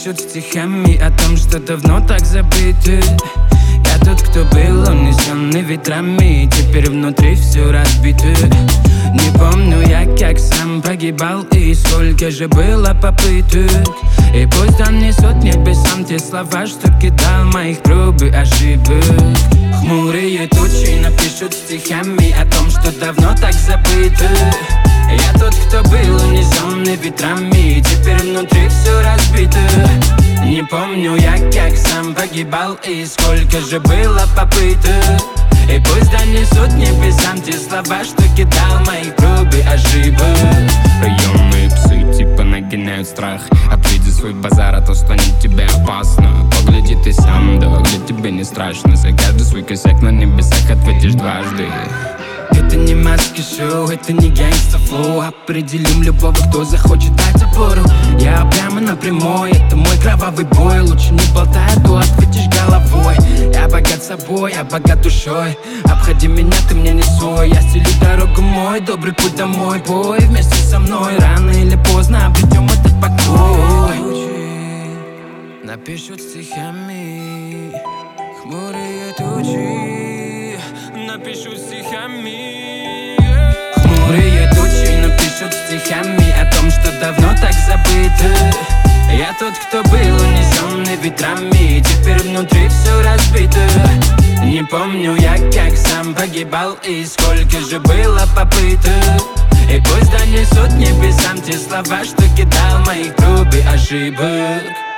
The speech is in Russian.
напишут стихами о том, что давно так забыты. Я тот, кто был унесенный ветрами, теперь внутри все разбито. Не помню я, как сам погибал, и сколько же было попыток. И пусть он несет небесам те слова, что кидал моих проб и ошибок. Хмурые тучи напишут стихами о том, что давно так забыто. Я тот, кто был унесенный ветрами, теперь внутри все разбито. Не помню я, как сам погибал, и сколько же было попыток. И пусть донесут небесам те слова, что кидал моих проб и ошибок. Районные псы типа нагоняют страх. Отведи свой базар, а то станет тебе опасно. Погляди ты сам, да где тебе не страшно. За каждый свой косяк на небесах ответишь дважды. Это не маски шоу, это не гангста-флоу. Определим любого, кто захочет дать опору. Я прямо напрямую, это мой кровавый бой. Лучше не болтай, а то ответишь головой. Я богат собой, я богат душой. Обходи меня, ты мне не свой. Я стелю дорогу мой, добрый путь домой. Бой вместе со мной, рано или поздно обретем этот покой. Напишут стихами хмурые тучи, напишут стихами. Хмурые тучи напишут стихами о том, что давно так забыто. Я тот, кто был унесенный ветрами, теперь внутри все разбито. Не помню я, как сам погибал, и сколько же было попыток. И пусть донесут небесам те слова, что кидал моих проб и ошибок.